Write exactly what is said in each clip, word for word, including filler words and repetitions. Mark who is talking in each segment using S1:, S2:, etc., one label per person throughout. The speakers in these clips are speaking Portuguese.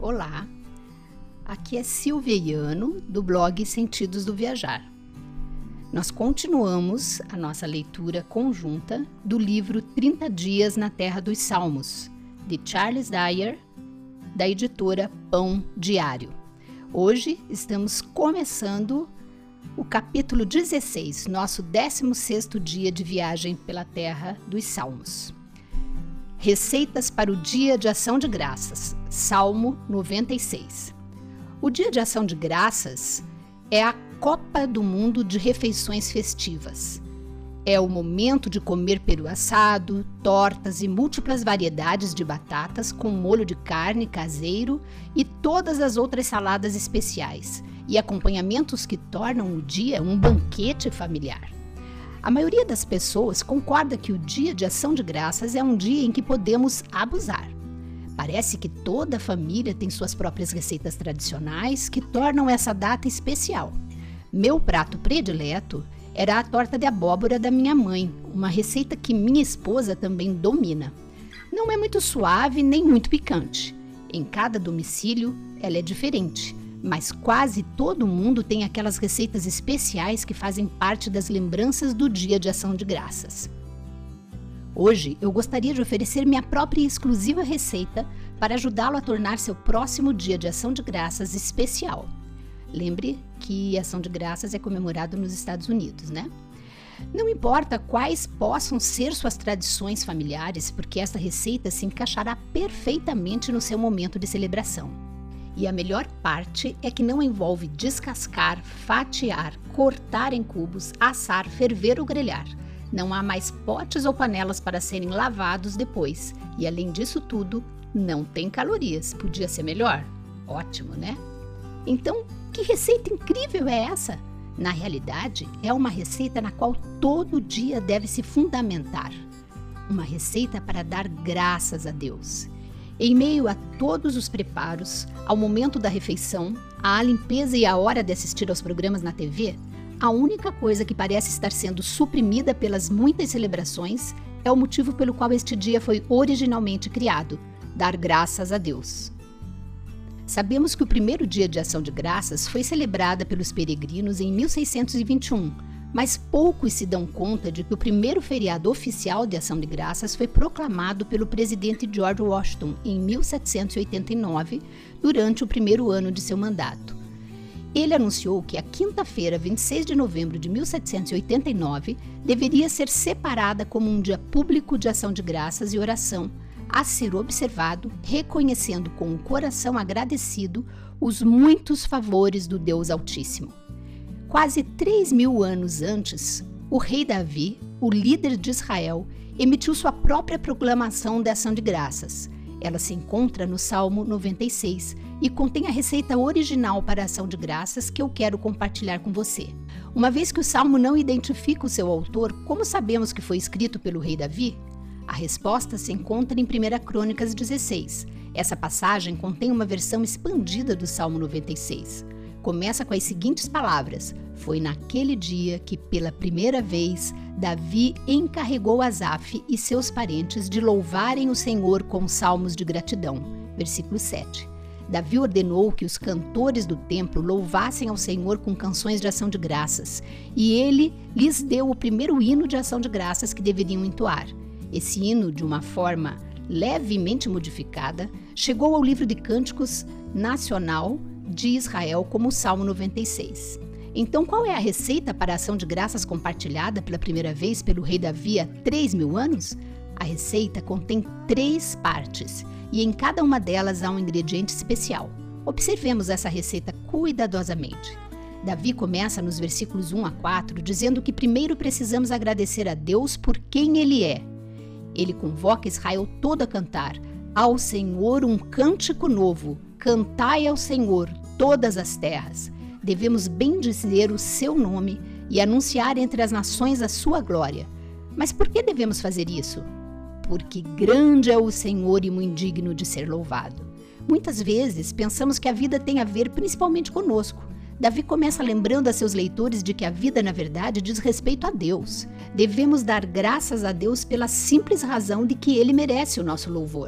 S1: Olá, aqui é Silvia Iano, do blog Sentidos do Viajar. Nós continuamos a nossa leitura conjunta do livro trinta Dias na Terra dos Salmos, de Charles Dyer, da editora Pão Diário. Hoje estamos começando o capítulo dezesseis, nosso décimo sexto dia de viagem pela Terra dos Salmos. Receitas para o Dia de Ação de Graças, Salmo noventa e seis. O Dia de Ação de Graças é a Copa do Mundo de refeições festivas. É o momento de comer peru assado, tortas e múltiplas variedades de batatas com molho de carne caseiro e todas as outras saladas especiais e acompanhamentos que tornam o dia um banquete familiar. A maioria das pessoas concorda que o Dia de Ação de Graças é um dia em que podemos abusar. Parece que toda família tem suas próprias receitas tradicionais que tornam essa data especial. Meu prato predileto era a torta de abóbora da minha mãe, uma receita que minha esposa também domina. Não é muito suave nem muito picante. Em cada domicílio ela é diferente, mas quase todo mundo tem aquelas receitas especiais que fazem parte das lembranças do Dia de Ação de Graças. Hoje eu gostaria de oferecer minha própria e exclusiva receita para ajudá-lo a tornar seu próximo Dia de Ação de Graças especial. Lembre que Ação de Graças é comemorado nos Estados Unidos, né? Não importa quais possam ser suas tradições familiares, porque esta receita se encaixará perfeitamente no seu momento de celebração. E a melhor parte é que não envolve descascar, fatiar, cortar em cubos, assar, ferver ou grelhar. Não há mais potes ou panelas para serem lavados depois. E além disso tudo, não tem calorias. Podia ser melhor? Ótimo, né? Então, que receita incrível é essa? Na realidade, é uma receita na qual todo dia deve se fundamentar. Uma receita para dar graças a Deus. Em meio a todos os preparos, ao momento da refeição, à limpeza e à hora de assistir aos programas na T V, a única coisa que parece estar sendo suprimida pelas muitas celebrações é o motivo pelo qual este dia foi originalmente criado: dar graças a Deus. Sabemos que o primeiro dia de Ação de Graças foi celebrado pelos peregrinos em mil seiscentos e vinte e um, mas poucos se dão conta de que o primeiro feriado oficial de Ação de Graças foi proclamado pelo presidente George Washington em mil setecentos e oitenta e nove, durante o primeiro ano de seu mandato. Ele anunciou que a quinta-feira, vinte e seis de novembro de mil setecentos e oitenta e nove, deveria ser separada como um dia público de ação de graças e oração, a ser observado, reconhecendo com o coração agradecido os muitos favores do Deus Altíssimo. Quase três mil anos antes, o rei Davi, o líder de Israel, emitiu sua própria proclamação de ação de graças. Ela se encontra no Salmo noventa e seis e contém a receita original para a ação de graças que eu quero compartilhar com você. Uma vez que o Salmo não identifica o seu autor, como sabemos que foi escrito pelo rei Davi? A resposta se encontra em primeira Crônicas dezesseis. Essa passagem contém uma versão expandida do Salmo noventa e seis. Começa com as seguintes palavras: foi naquele dia que, pela primeira vez, Davi encarregou Asaf e seus parentes de louvarem o Senhor com salmos de gratidão. Versículo sete. Davi ordenou que os cantores do templo louvassem ao Senhor com canções de ação de graças, e ele lhes deu o primeiro hino de ação de graças que deveriam entoar. Esse hino, de uma forma levemente modificada, chegou ao livro de Cânticos Nacional de Israel como o Salmo noventa e seis. Então, qual é a receita para a ação de graças compartilhada pela primeira vez pelo rei Davi há três mil anos? A receita contém três partes, e em cada uma delas há um ingrediente especial. Observemos essa receita cuidadosamente. Davi começa nos versículos um a quatro dizendo que primeiro precisamos agradecer a Deus por quem Ele é. Ele convoca Israel todo a cantar: ao Senhor um cântico novo, cantai ao Senhor todas as terras. Devemos bendizer o seu nome e anunciar entre as nações a sua glória. Mas por que devemos fazer isso? Porque grande é o Senhor e muito digno de ser louvado. Muitas vezes pensamos que a vida tem a ver principalmente conosco. Davi começa lembrando a seus leitores de que a vida, na verdade, diz respeito a Deus. Devemos dar graças a Deus pela simples razão de que Ele merece o nosso louvor.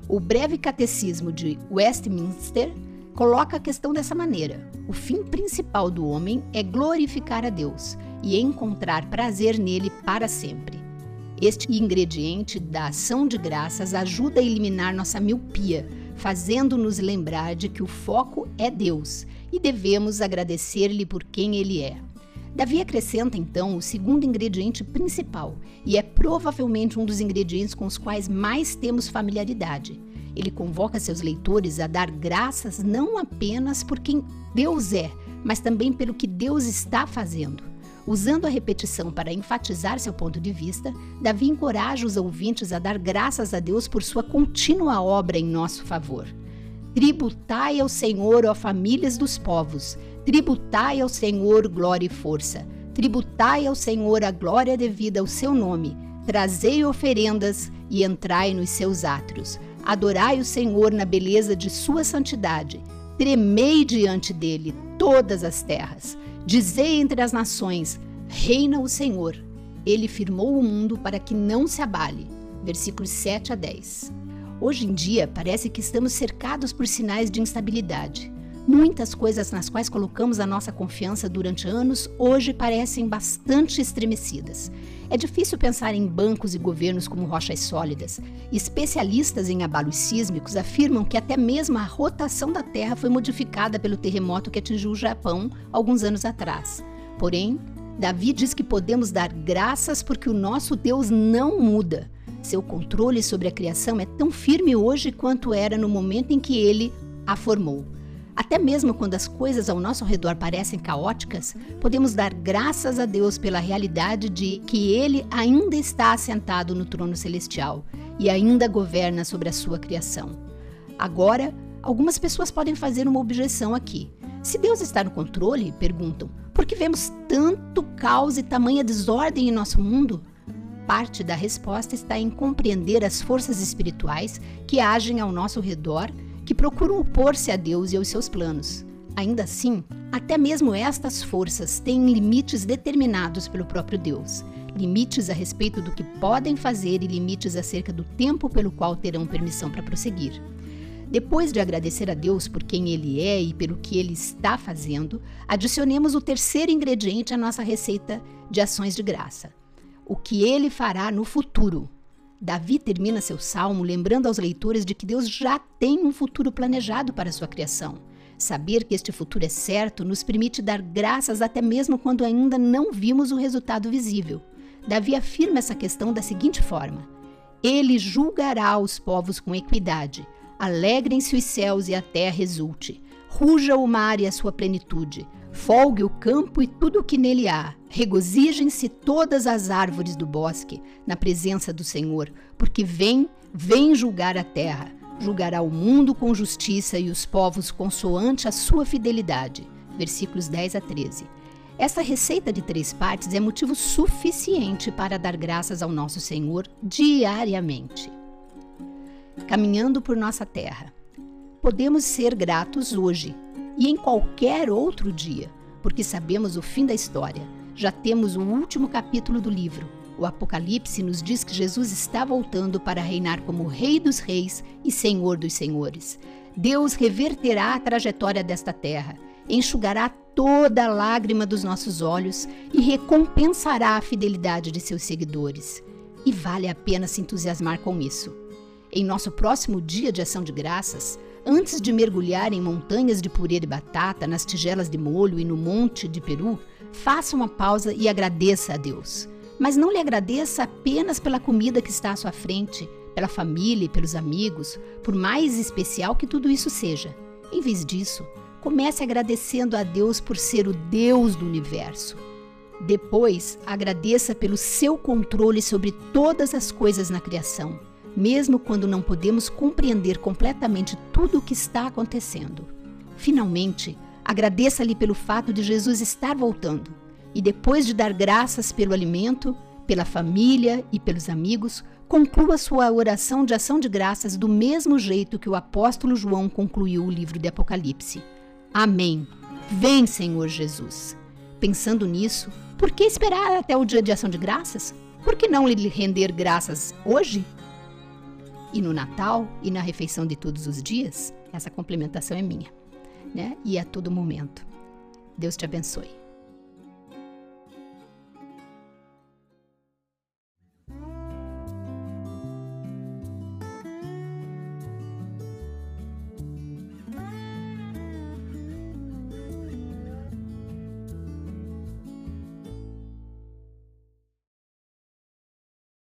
S1: O breve catecismo de Westminster coloca a questão dessa maneira: o fim principal do homem é glorificar a Deus e encontrar prazer nele para sempre. Este ingrediente da ação de graças ajuda a eliminar nossa miopia, fazendo-nos lembrar de que o foco é Deus e devemos agradecer-lhe por quem Ele é. Davi acrescenta então o segundo ingrediente principal, e é provavelmente um dos ingredientes com os quais mais temos familiaridade. Ele convoca seus leitores a dar graças não apenas por quem Deus é, mas também pelo que Deus está fazendo. Usando a repetição para enfatizar seu ponto de vista, Davi encoraja os ouvintes a dar graças a Deus por sua contínua obra em nosso favor. Tributai ao Senhor, ó famílias dos povos, tributai ao Senhor glória e força, tributai ao Senhor a glória devida ao seu nome, trazei oferendas e entrai nos seus átrios, adorai o Senhor na beleza de sua santidade, tremei diante dele todas as terras, dizei entre as nações, reina o Senhor, ele firmou o mundo para que não se abale. Versículos sete a dez. Hoje em dia, parece que estamos cercados por sinais de instabilidade. Muitas coisas nas quais colocamos a nossa confiança durante anos, hoje parecem bastante estremecidas. É difícil pensar em bancos e governos como rochas sólidas. Especialistas em abalos sísmicos afirmam que até mesmo a rotação da Terra foi modificada pelo terremoto que atingiu o Japão alguns anos atrás. Porém, Davi diz que podemos dar graças porque o nosso Deus não muda. Seu controle sobre a criação é tão firme hoje quanto era no momento em que ele a formou. Até mesmo quando as coisas ao nosso redor parecem caóticas, podemos dar graças a Deus pela realidade de que Ele ainda está assentado no trono celestial e ainda governa sobre a sua criação. Agora, algumas pessoas podem fazer uma objeção aqui. Se Deus está no controle, perguntam, por que vemos tanto caos e tamanha desordem em nosso mundo? Parte da resposta está em compreender as forças espirituais que agem ao nosso redor, que procuram opor-se a Deus e aos seus planos. Ainda assim, até mesmo estas forças têm limites determinados pelo próprio Deus, limites a respeito do que podem fazer e limites acerca do tempo pelo qual terão permissão para prosseguir. Depois de agradecer a Deus por quem Ele é e pelo que Ele está fazendo, adicionemos o terceiro ingrediente à nossa receita de ações de graça: o que Ele fará no futuro. Davi termina seu salmo lembrando aos leitores de que Deus já tem um futuro planejado para a sua criação. Saber que este futuro é certo nos permite dar graças até mesmo quando ainda não vimos o resultado visível. Davi afirma essa questão da seguinte forma: Ele julgará os povos com equidade. Alegrem-se os céus e a terra exulte. Ruja o mar e a sua plenitude. Folgue o campo e tudo o que nele há. Regozijem-se todas as árvores do bosque na presença do Senhor, porque vem, vem julgar a terra. Julgará o mundo com justiça e os povos consoante a sua fidelidade. Versículos dez a treze. Essa receita de três partes é motivo suficiente para dar graças ao nosso Senhor diariamente. Caminhando por nossa terra. Podemos ser gratos hoje e em qualquer outro dia, porque sabemos o fim da história. Já temos o último capítulo do livro. O Apocalipse nos diz que Jesus está voltando para reinar como Rei dos Reis e Senhor dos Senhores. Deus reverterá a trajetória desta terra, enxugará toda a lágrima dos nossos olhos e recompensará a fidelidade de seus seguidores. E vale a pena se entusiasmar com isso. Em nosso próximo dia de ação de graças, antes de mergulhar em montanhas de purê de batata, nas tigelas de molho e no monte de peru, faça uma pausa e agradeça a Deus. Mas não lhe agradeça apenas pela comida que está à sua frente, pela família e pelos amigos, por mais especial que tudo isso seja. Em vez disso, comece agradecendo a Deus por ser o Deus do universo. Depois, agradeça pelo seu controle sobre todas as coisas na criação, mesmo quando não podemos compreender completamente tudo o que está acontecendo. Finalmente, agradeça-lhe pelo fato de Jesus estar voltando. E depois de dar graças pelo alimento, pela família e pelos amigos, conclua sua oração de ação de graças do mesmo jeito que o apóstolo João concluiu o livro de Apocalipse. Amém. Vem, Senhor Jesus. Pensando nisso, por que esperar até o dia de ação de graças? Por que não lhe render graças hoje? e no Natal e na refeição de todos os dias, essa complementação é minha, né? E a todo momento. Deus te abençoe.